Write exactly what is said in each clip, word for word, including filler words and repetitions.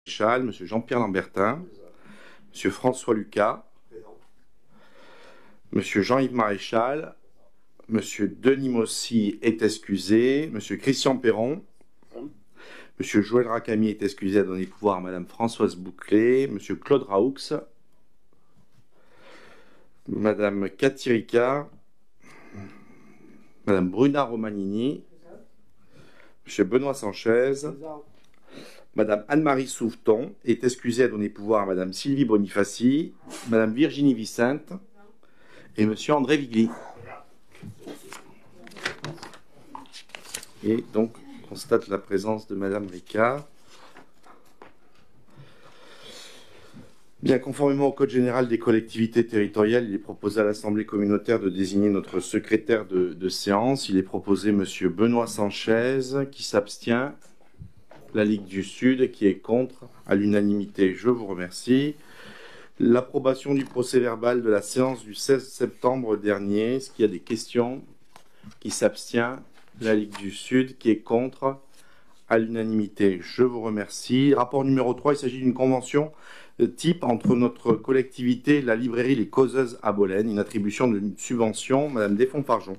Maréchal, M. Jean-Pierre Lambertin, M. François Lucas, M. Jean-Yves Maréchal, M. Denis Mossy est excusé, M. Christian Perron, M. Joël Rakami est excusé à donner pouvoir à Mme Françoise Bouclé, M. Claude Raoux, Mme Cathy Ricard, Mme Bruna Romanini, M. Benoît Sanchez, Mme Anne-Marie Souveton est excusée à donner pouvoir à Mme Sylvie Bonifaci, Mme Virginie Vicente et M. André Vigli. Et donc, on constate la présence de Mme Ricard. Bien, conformément au Code général des collectivités territoriales, il est proposé à l'Assemblée communautaire de désigner notre secrétaire de, de séance. Il est proposé M. Benoît Sanchez, qui s'abstient. La Ligue du Sud, qui est contre, à l'unanimité. Je vous remercie. L'approbation du procès-verbal de la séance du seize septembre dernier. Est-ce qu'il y a des questions? Qui s'abstient? La Ligue du Sud, qui est contre, à l'unanimité. Je vous remercie. Rapport numéro trois, il s'agit d'une convention type entre notre collectivité et la librairie Les Causeuses à Bolène, une attribution d'une subvention. Madame Desfonds-Fargeon.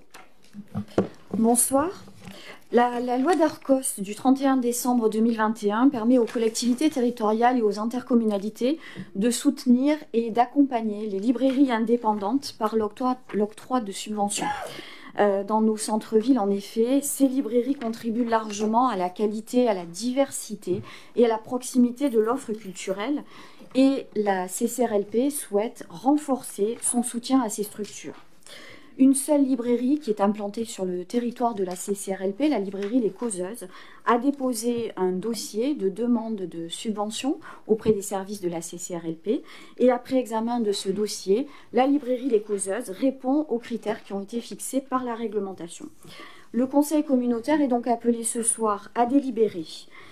Bonsoir. La, la loi d'Arcos du trente et un décembre deux mille vingt et un permet aux collectivités territoriales et aux intercommunalités de soutenir et d'accompagner les librairies indépendantes par l'octroi de subventions. Euh, dans nos centres-villes, en effet, ces librairies contribuent largement à la qualité, à la diversité et à la proximité de l'offre culturelle. Et la C C R L P souhaite renforcer son soutien à ces structures. Une seule librairie qui est implantée sur le territoire de la C C R L P, la librairie Les Causeuses, a déposé un dossier de demande de subvention auprès des services de la C C R L P. Et après examen de ce dossier, la librairie Les Causeuses répond aux critères qui ont été fixés par la réglementation. Le Conseil communautaire est donc appelé ce soir à délibérer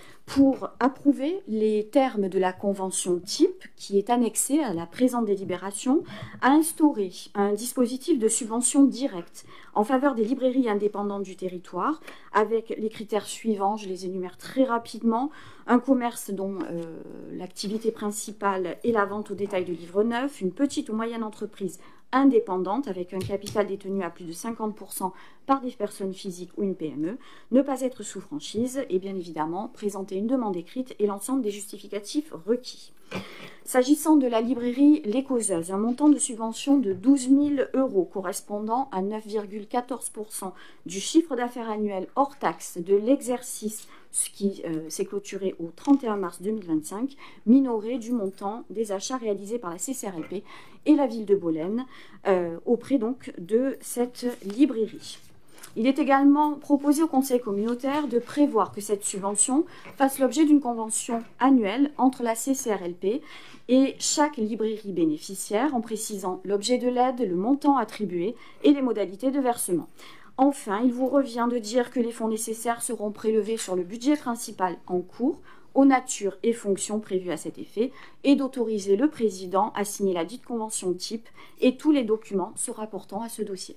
pour approuver les termes de la convention type qui est annexée à la présente délibération, à instaurer un dispositif de subvention directe en faveur des librairies indépendantes du territoire avec les critères suivants, je les énumère très rapidement: un commerce dont euh, l'activité principale est la vente au détail de livres neufs, une petite ou moyenne entreprise indépendante avec un capital détenu à plus de cinquante pour cent par des personnes physiques ou une P M E, ne pas être sous franchise et bien évidemment présenter une demande écrite et l'ensemble des justificatifs requis. S'agissant de la librairie Les Causeuses, un montant de subvention de douze mille euros correspondant à neuf virgule quatorze pour cent du chiffre d'affaires annuel hors taxe de l'exercice, ce qui euh, s'est clôturé au trente et un mars deux mille vingt-cinq, minoré du montant des achats réalisés par la C C R L P et la ville de Bolène euh, auprès donc de cette librairie. Il est également proposé au Conseil communautaire de prévoir que cette subvention fasse l'objet d'une convention annuelle entre la C C R L P et chaque librairie bénéficiaire, en précisant l'objet de l'aide, le montant attribué et les modalités de versement. Enfin, il vous revient de dire que les fonds nécessaires seront prélevés sur le budget principal en cours, aux natures et fonctions prévues à cet effet, et d'autoriser le président à signer la dite convention type et tous les documents se rapportant à ce dossier.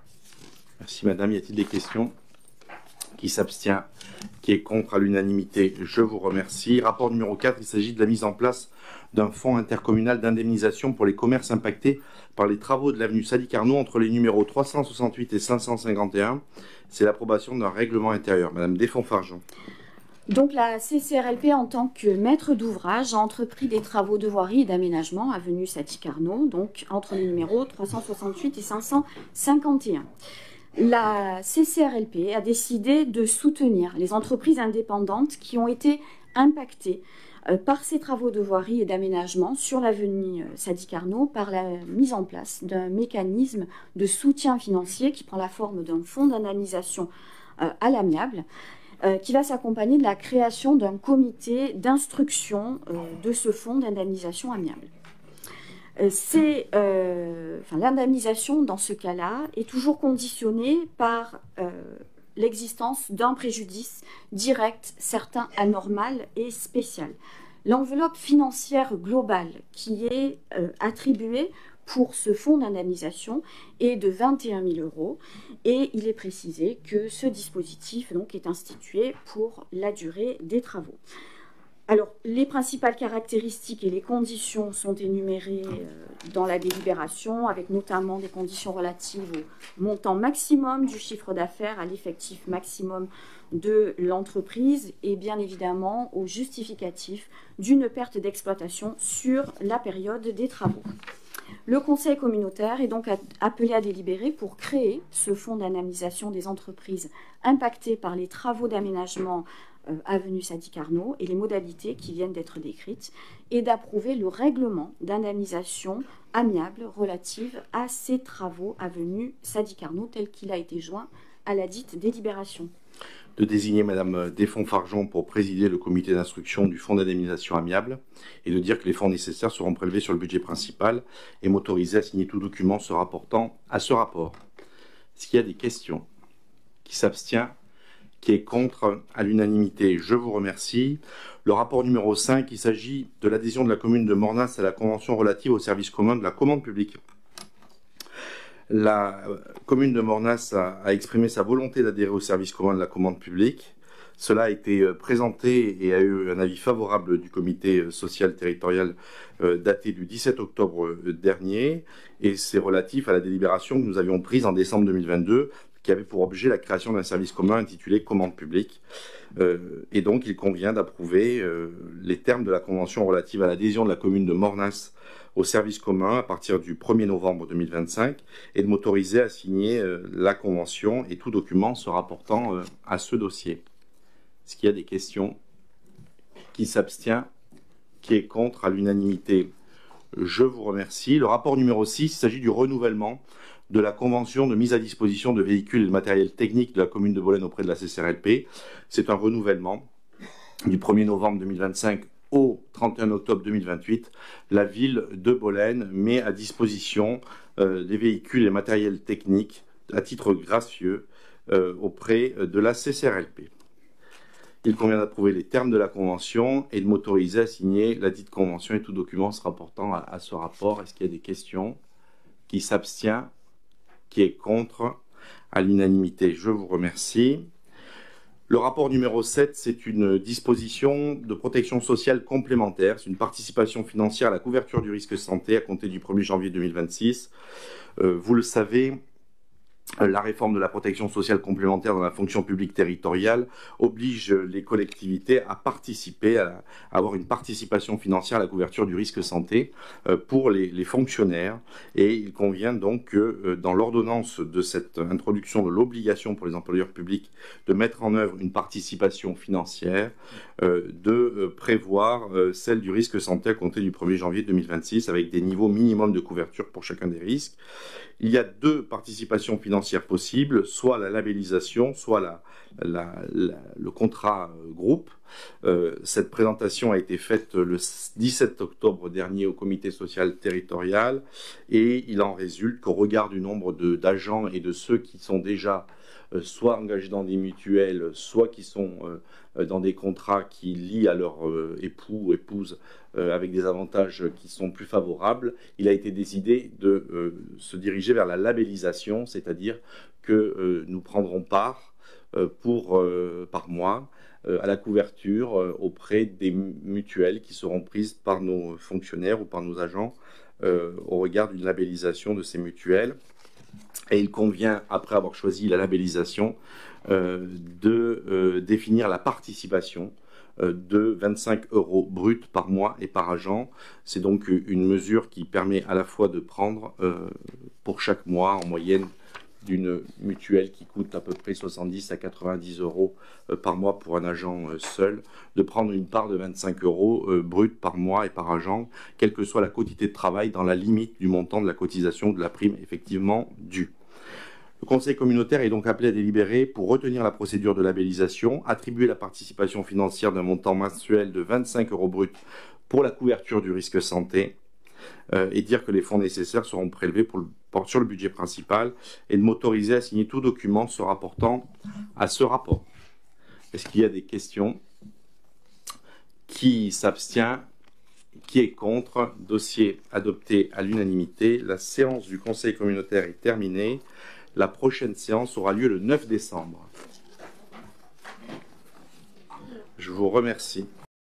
Merci Madame. Y a-t-il des questions? Qui s'abstient? Qui est contre? À l'unanimité? Je vous remercie. Rapport numéro quatre, il s'agit de la mise en place d'un fonds intercommunal d'indemnisation pour les commerces impactés par les travaux de l'avenue Sadi Carnot entre les numéros trois cent soixante-huit et cinq cent cinquante et un. C'est l'approbation d'un règlement intérieur. Madame Desfonds-Fargeon. Donc la C C R L P, en tant que maître d'ouvrage, a entrepris des travaux de voirie et d'aménagement avenue Sadi Carnot, donc entre les numéros trois cent soixante-huit et cinq cent cinquante et un. La C C R L P a décidé de soutenir les entreprises indépendantes qui ont été impactées euh, par ces travaux de voirie et d'aménagement sur l'avenue euh, Sadi Carnot par la mise en place d'un mécanisme de soutien financier qui prend la forme d'un fonds d'indemnisation euh, à l'amiable, euh, qui va s'accompagner de la création d'un comité d'instruction euh, de ce fonds d'indemnisation amiable. C'est euh, enfin, l'indemnisation dans ce cas-là est toujours conditionnée par euh, l'existence d'un préjudice direct, certain, anormal et spécial. L'enveloppe financière globale qui est euh, attribuée pour ce fonds d'indemnisation est de vingt et un mille euros et il est précisé que ce dispositif donc, est institué pour la durée des travaux. Alors, les principales caractéristiques et les conditions sont énumérées euh, dans la délibération, avec notamment des conditions relatives au montant maximum du chiffre d'affaires, à l'effectif maximum de l'entreprise et bien évidemment au justificatif d'une perte d'exploitation sur la période des travaux. Le Conseil communautaire est donc appelé à délibérer pour créer ce fonds d'indemnisation des entreprises impactées par les travaux d'aménagement euh, avenue Sadi Carnot et les modalités qui viennent d'être décrites, et d'approuver le règlement d'indemnisation amiable relative à ces travaux avenue Sadi Carnot tel qu'il a été joint à la dite délibération. De désigner Madame Desfonds-Fargeon pour présider le comité d'instruction du fonds d'indemnisation amiable et de dire que les fonds nécessaires seront prélevés sur le budget principal et m'autoriser à signer tout document se rapportant à ce rapport. Est-ce qu'il y a des questions? Qui s'abstient? Qui est contre? À l'unanimité, je vous remercie. Le rapport numéro cinq, il s'agit de l'adhésion de la commune de Mornas à la convention relative au service commun de la commande publique. La commune de Mornas a, a exprimé sa volonté d'adhérer au service commun de la commande publique. Cela a été présenté et a eu un avis favorable du comité social territorial euh, daté du dix-sept octobre dernier, et c'est relatif à la délibération que nous avions prise en décembre deux mille vingt-deux, qui avait pour objet la création d'un service commun intitulé commande publique. Euh, et donc il convient d'approuver euh, les termes de la convention relative à l'adhésion de la commune de Mornas au service commun à partir du premier novembre deux mille vingt-cinq et de m'autoriser à signer euh, la convention et tout document se rapportant euh, à ce dossier. Est-ce qu'il y a des questions? Qui s'abstient? Qui est contre? À l'unanimité, je vous remercie. Le rapport numéro six, il s'agit du renouvellement de la convention de mise à disposition de véhicules et de matériel technique de la commune de Bolène auprès de la C C R L P. C'est un renouvellement du premier novembre deux mille vingt-cinq au trente et un octobre deux mille vingt-huit. La ville de Bolène met à disposition euh, des véhicules et matériel technique à titre gracieux euh, auprès de la C C R L P. Il convient d'approuver les termes de la convention et de m'autoriser à signer la dite convention et tout document se rapportant à, à ce rapport. Est-ce qu'il y a des questions? Qui s'abstient? Qui est contre? À l'unanimité, je vous remercie. Le rapport numéro sept, c'est une disposition de protection sociale complémentaire. C'est une participation financière à la couverture du risque santé à compter du premier janvier deux mille vingt-six. Euh, vous le savez, la réforme de la protection sociale complémentaire dans la fonction publique territoriale oblige les collectivités à participer, à, la, à avoir une participation financière à la couverture du risque santé euh, pour les, les fonctionnaires. Et il convient donc que euh, dans l'ordonnance de cette introduction de l'obligation pour les employeurs publics de mettre en œuvre une participation financière, euh, de euh, prévoir euh, celle du risque santé à compter du premier janvier deux mille vingt-six avec des niveaux minimums de couverture pour chacun des risques. Il y a deux participations financières possibles, soit la labellisation, soit la, la, la, le contrat groupe. Euh, cette présentation a été faite le dix-sept octobre dernier au comité social territorial et il en résulte qu'au regard du nombre d'agents et de ceux qui sont déjà euh, soit engagés dans des mutuelles, soit qui sont euh, dans des contrats qui lient à leur euh, époux ou épouse euh, avec des avantages qui sont plus favorables, il a été décidé de euh, se diriger vers la labellisation, c'est-à-dire que euh, nous prendrons part euh, pour, euh, par mois euh, à la couverture euh, auprès des mutuelles qui seront prises par nos fonctionnaires ou par nos agents euh, au regard d'une labellisation de ces mutuelles. Et il convient, après avoir choisi la labellisation, euh, de euh, définir la participation euh, de vingt-cinq euros bruts par mois et par agent. C'est donc une mesure qui permet à la fois de prendre euh, pour chaque mois en moyenne d'une mutuelle qui coûte à peu près soixante-dix à quatre-vingt-dix euros euh, par mois pour un agent euh, seul, de prendre une part de vingt-cinq euros euh, brut par mois et par agent, quelle que soit la quotité de travail, dans la limite du montant de la cotisation ou de la prime effectivement due. Le Conseil communautaire est donc appelé à délibérer pour retenir la procédure de labellisation, attribuer la participation financière d'un montant mensuel de vingt-cinq euros brut pour la couverture du risque santé, Euh, et dire que les fonds nécessaires seront prélevés pour le, pour, sur le budget principal et de m'autoriser à signer tout document se rapportant à ce rapport. Est-ce qu'il y a des questions? Qui s'abstient? Qui est contre? Dossier adopté à l'unanimité. La séance du Conseil communautaire est terminée. La prochaine séance aura lieu le neuf décembre. Je vous remercie.